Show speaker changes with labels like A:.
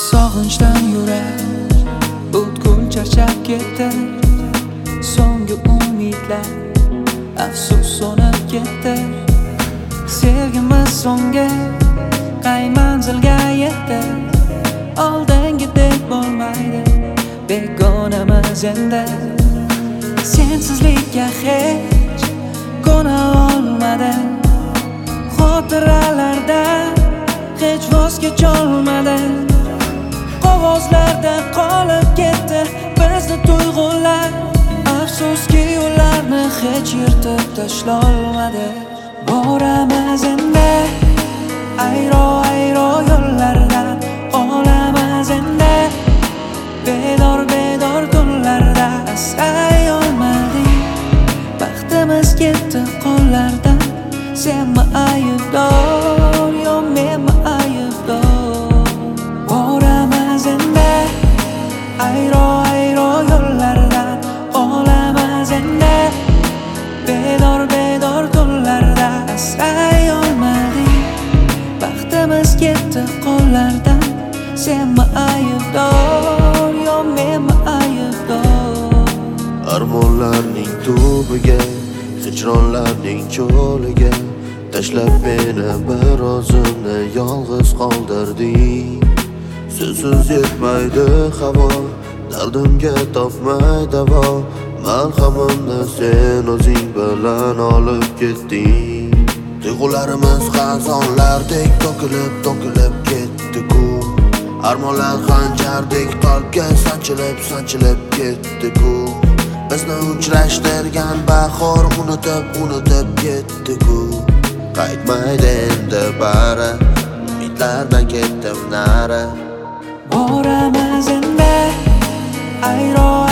A: Sog'inchdan yurak butkul charchab ketdi. So'nggi umidlar afsus so'nib ketdi. Sevgimiz so'nggi qay manzilga yetdi. Oldingidek bo'lmaydi begonamiz endi. Sensizlikka hech ko'na olmadim. Xotiralardan hech voz kecholmadim. Qog'ozlarda qolib ketdi bizni tuyg'ular. Afsuski ularni hech yirtib tashlolmadi. Boramiz endi ayro yo'llardan, olamiz endi bedor tunlarda. Asray olmadik, baxtimiz ketdi qo'llardan. Senmi aybdor yo menmi aybdor? Boramiz endi ayro yo'llardan, olamiz endi bedor tunlarda. Asray olmadik, baxtimiz ketdi qo'llardan. Senmi aybdor yo menmi aybdor?
B: Armonlarning tubiga, hijronlarning cho'liga tashlab meni bir o'zimni yolg'iz qoldirding. Sensiz yetmaydi havo, dardimga topmay davo. Malhamimni sen o'zing bilan olib ketding. Tuyg'ularimiz xazonlardek to'kilib ketdi-ku. Armonlar xanjardek qalbga sanchilib ketdi-ku. Bizni uchrashtirgan bahor unutib ketdi-ku. Qaytmaydi endi bari, umidlardan ketdim nari.
A: Boramiz endi ayro